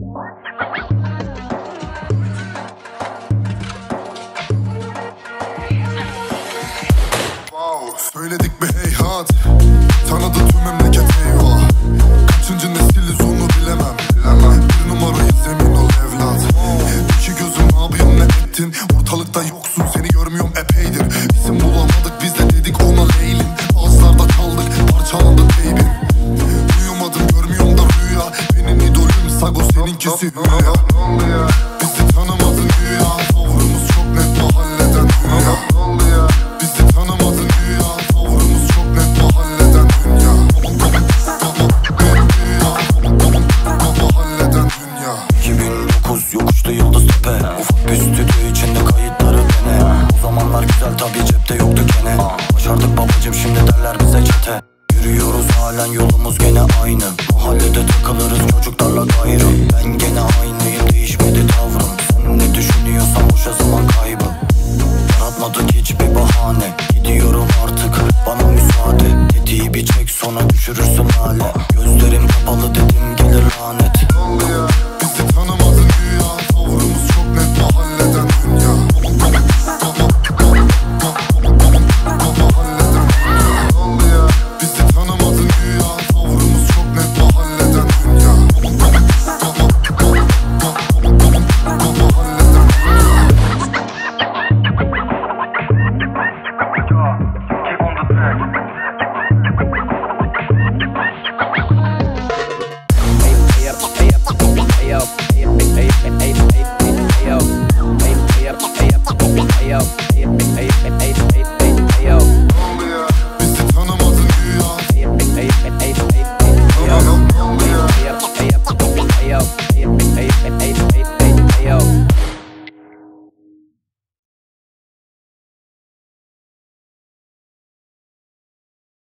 Söyledik bir heyhat, tanıdı tüm memleket eyvah. Kaçıncı nesiliz onu bilemem. Bir numarayız emin ol evlat. İki gözüm ne yapıyorsun ne ettin? Ortalıkta yoksun seni görmüyorum epeydir. İsim bulamadık biz de dedik ona Leylin. Bazılarda kaldık parçalandık baby. Uyumadım görmüyorum da rüya. Benim idolüm Sago seninkisi hülya. Bizi tanımadın güya. Tavrımız çok net mahalleden dünya. Bizi tanımadın güya. Tavrımız çok net mahalleden dünya. Mahalleden dünya. 2009 yokuşta yıldız tepe. Ufak bir stüdyo içinde kayıtları dene. O zamanlar güzel tabi cepte yoktu gene. Başardık babacım şimdi derler bize çete. Yürüyoruz halen yolumuz gene aynı. Mahallede takılırız çocuklarla gayrı. Ben gene aynıyım değişmedi tavrım. Sen ne düşünüyorsan boşa zaman kaybı. Yaratmadık hiçbir bahane. Gidiyorum artık bana müsaade. Tetiği bir çek sonra düşürürsün hale. Gözlerim kapalı dedim gelir lanet. Bizi tanımadın güya. Tavrımız çok net mahalleden dünya. Bizi tanımadın güya. Tavrımız çok net mahalleden dünya. Bizi tanımadın güya.